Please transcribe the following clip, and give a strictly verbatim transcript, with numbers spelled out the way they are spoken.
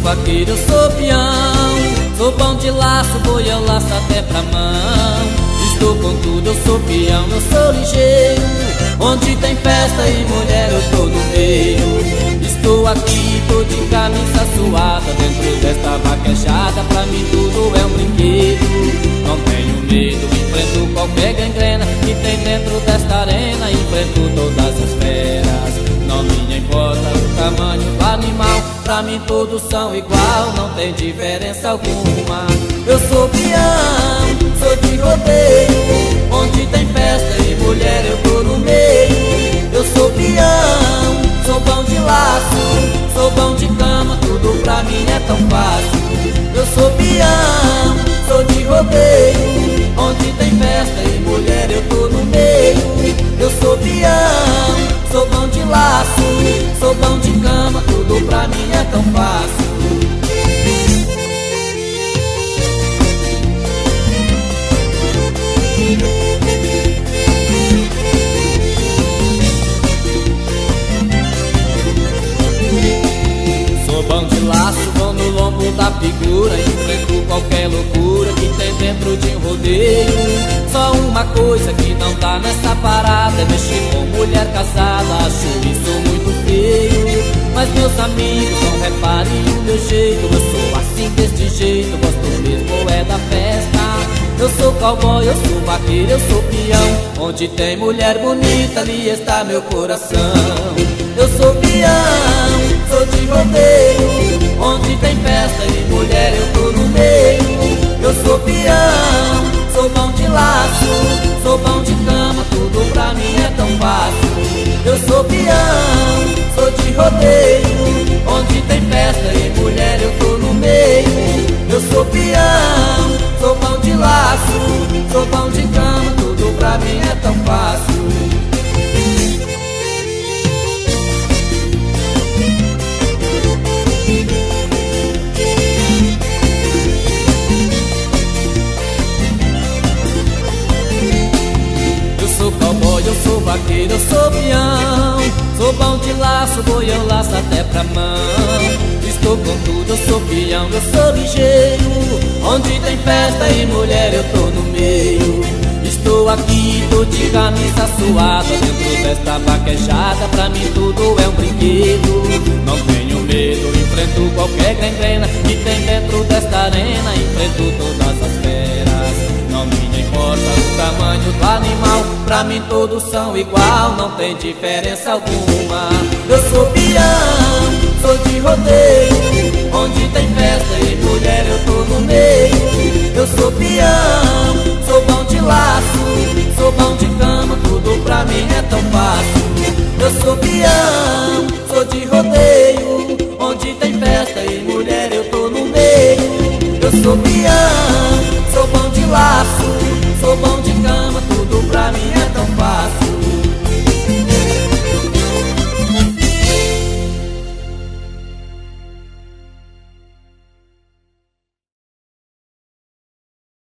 vaqueiro, eu sou peão. Sou bom de laço, boi eu laço até pra mão. Estou com tudo, eu sou peão, eu sou ligeiro. Onde tem festa e mulher eu tô no meio. Estou aqui, tô de camisa suada, dentro desta vaquejada, pra mim tudo é um brinquedo. Não tenho medo, enfrento qualquer gangrena que tem dentro desta arena. Enfrento todas as feras, não me importa o tamanho do animal. Pra mim todos são igual, não tem diferença alguma. Eu sou peão, sou de rodeio. Onde tem festa e mulher eu tô no meio. Eu sou peão, sou bom de laço, sou bom de cama, tudo pra mim é tão fácil. Eu sou peão, sou de rodeio. Onde tem festa e mulher eu tô no meio. Eu sou peão, sou bom de laço, sou bom de cama, tudo pra mim é tão fácil. Sou bom de laço, vou no lombo da figura. Enfrento qualquer loucura que tem dentro de um rodeio. Só uma coisa que não dá nessa parada é mexer com mulher casada. Acho isso muito feio, mas meus amigos não reparem o meu jeito. Eu sou assim deste jeito, gosto mesmo é da festa. Eu sou cowboy, eu sou vaqueiro, eu sou peão. Onde tem mulher bonita, ali está meu coração. Eu sou peão, sou de rodeio. Onde tem festa e mulher eu tô no meio. Eu sou peão, sou bom de laço, sou bom de cama, tudo pra mim é tão fácil. Eu sou peão, sou de rodeio. Onde tem festa e mulher eu tô no meio. Eu sou peão, sou bom de laço, sou bom de cama, tudo pra mim é tão fácil. Eu sou cowboy, eu sou vaqueiro, eu sou peão. Sou bom de laço, boi eu laço até pra mão. Estou com tudo, eu sou peão, eu sou ligeiro. Onde tem festa e mulher eu tô no meio. Estou aqui, tô de camisa suada, dentro desta vaquejada, pra mim tudo é um brinquedo. Não tenho medo, enfrento qualquer gangrena que tem dentro desta arena. Enfrento todas as feras, não me importa o tamanho do animal. Pra mim todos são igual, não tem diferença alguma. Eu sou peão, sou de rodeio. Onde tem festa e mulher eu tô no meio. Eu sou peão, sou bom de laço, sou bom de cama, tudo pra mim é tão fácil. Eu sou